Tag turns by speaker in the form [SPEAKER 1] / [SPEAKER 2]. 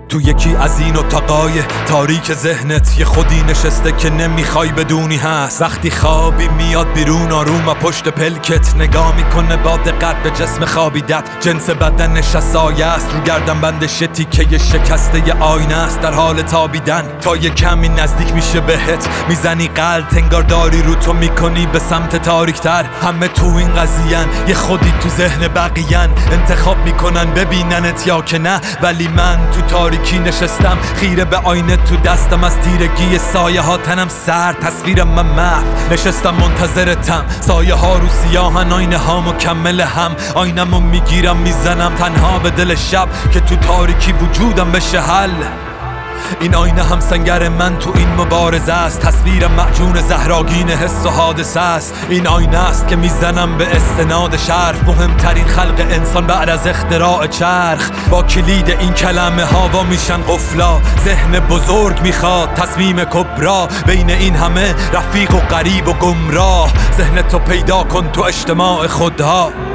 [SPEAKER 1] تو یکی از این اتاقای تاریک ذهنت یه خودی نشسته که نمیخوای بدونی هست. وقتی خوابی میاد بیرون آروم و پشت پلکت نگاه میکنه با دقت به جسم خوابیدت. جنس بدنش از سایه است رو گردن بندش تیکه ی شکسته ی آینه است در حال تابیدن. تا یه کمی نزدیک میشه بهت میزنی قلط انگار داری رو تو میکنی به سمت تاریکتر. همه تو این قضیه‌ن یه خودی تو ذهن بقیه‌ن انتخاب میکنن ببیننت یا که نه. ولی من تو تاریکی نشستم خیره به آینه تو دستم از تیرگی سایه ها تنم سر تصویرم من محو نشستم منتظرتم. سایه ها رو سیاهن آینه ها مکمل هم. آینمو میگیرم میزنم تنها به دل شب که تو تاریکی وجودم بشه حل. این آینه هم سنگر من تو این مبارزه است. تصویرم معجون زهراگین حس و حادثه است. این آینه است که میزنم به استناد شرف مهمترین خلق انسان بعد از اختراع چرخ. با کلید این کلمه ها وا میشن قفلا. ذهن بزرگ میخواد تصمیم کبرا بین این همه رفیق و غریب و گمراه. ذهن تو پیدا کن تو اجتماع خودها.